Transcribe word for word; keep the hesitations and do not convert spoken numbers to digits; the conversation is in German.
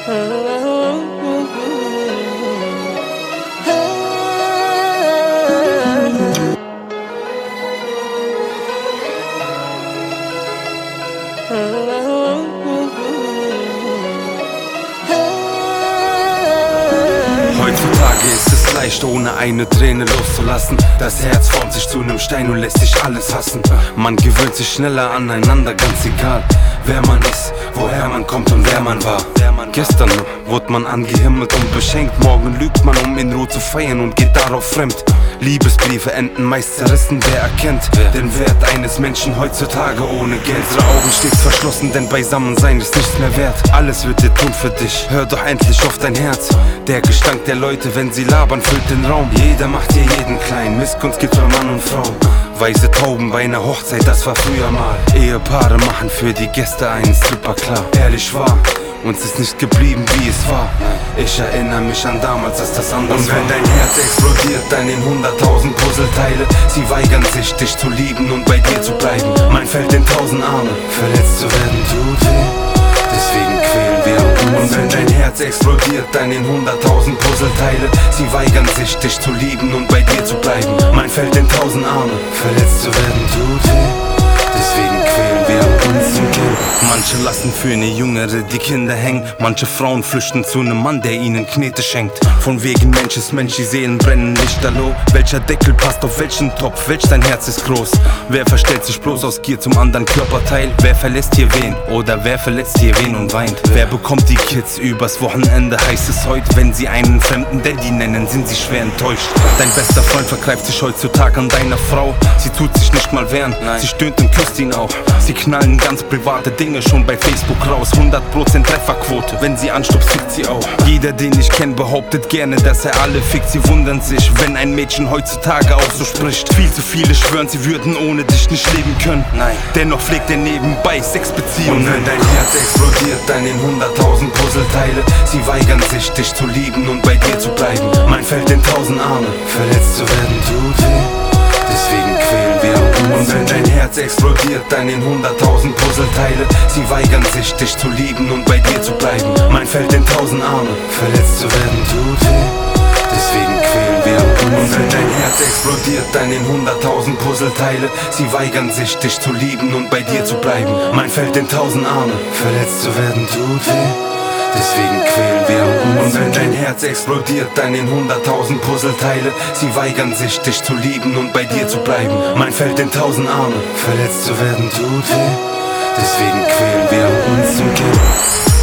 Heutzutage ist es leicht, ohne eine Träne loszulassen. Das Herz formt sich zu einem Stein und lässt sich alles hassen. Man gewöhnt sich schneller aneinander, ganz egal wer man ist, woher man kommt und wer man war. Gestern wurde man angehimmelt und beschenkt, morgen lügt man, um in Ruhe zu feiern und geht darauf fremd. Liebesbriefe enden meist zerrissen, wer erkennt den Wert eines Menschen heutzutage ohne Geld? Unsere Augen stets verschlossen, denn Beisammensein ist nichts mehr wert. Alles wird dir tun für dich, hör doch endlich auf dein Herz. Der Gestank der Leute, wenn sie labern, füllt den Raum. Jeder macht hier jeden klein, Missgunst gibt für Mann und Frau. Weiße Tauben bei einer Hochzeit, das war früher mal. Ehepaare machen für die Gäste einen Stripper klar. Ehrlich wahr, uns ist nicht geblieben wie es war. Ich erinnere mich an damals, als das anders war. Und wenn dein Herz explodiert, dann in hunderttausend Puzzleteile. Sie weigern sich, dich zu lieben und bei dir zu bleiben. Mein Feld in tausend Arme, verletzt zu werden tut weh, deswegen quälen wir uns. Und wenn dein Herz explodiert, dann in hunderttausend Puzzleteile. Sie weigern sich, dich zu lieben und bei dir zu bleiben. Mein Feld in tausend Arme, verletzt zu werden tut weh, deswegen quälen wir uns zum Kind. Manche lassen für eine Jüngere die Kinder hängen. Manche Frauen flüchten zu einem Mann, der ihnen Knete schenkt. Von wegen Mensch ist Mensch, die Seelen brennen lichterloh. Welcher Deckel passt auf welchen Topf, welch dein Herz ist groß? Wer verstellt sich bloß aus Gier zum anderen Körperteil? Wer verlässt hier wen? Oder wer verletzt hier wen und weint? Wer bekommt die Kids übers Wochenende, heißt es heute? Wenn sie einen fremden Daddy nennen, sind sie schwer enttäuscht. Dein bester Freund vergreift sich heutzutage an deiner Frau. Sie tut sich nicht mal wehren, sie stöhnt und küsst ihn auch. Sie knallen ganz private Dinge schon bei Facebook raus. hundert Prozent Trefferquote, wenn sie anstupst, fickt sie auch. Jeder, den ich kenn, behauptet gerne, dass er alle fickt. Sie wundern sich, wenn ein Mädchen heutzutage auch so spricht. Viel zu viele schwören, sie würden ohne dich nicht leben können. Nein, dennoch pflegt er nebenbei Sexbeziehungen. Und wenn dein Herz explodiert, dann in hunderttausend Puzzleteile. Sie weigern sich, dich zu lieben und bei dir zu bleiben. Mein Feld in tausend Arme, verletzt zu werden tut weh, deswegen quälen wir uns. Und wenn dein Herz explodiert, dann in hunderttausend Puzzleteile. Sie weigern sich, dich zu lieben und bei dir zu bleiben. Mein Feld in tausend Arme, verletzt zu werden tut weh, deswegen quälen wir uns. Und wenn dein Herz explodiert, dann in hunderttausend Puzzleteile. Sie weigern sich, dich zu lieben und bei dir zu bleiben. Mein Feld in tausend Arme, verletzt zu werden tut weh, deswegen quälen wir uns. Und wenn dein Herz explodiert, dann in hunderttausend Puzzleteile. Sie weigern sich, dich zu lieben und bei dir zu bleiben. Mein Feld in tausend Arme, verletzt zu werden tut weh, deswegen quälen wir uns zum Kind.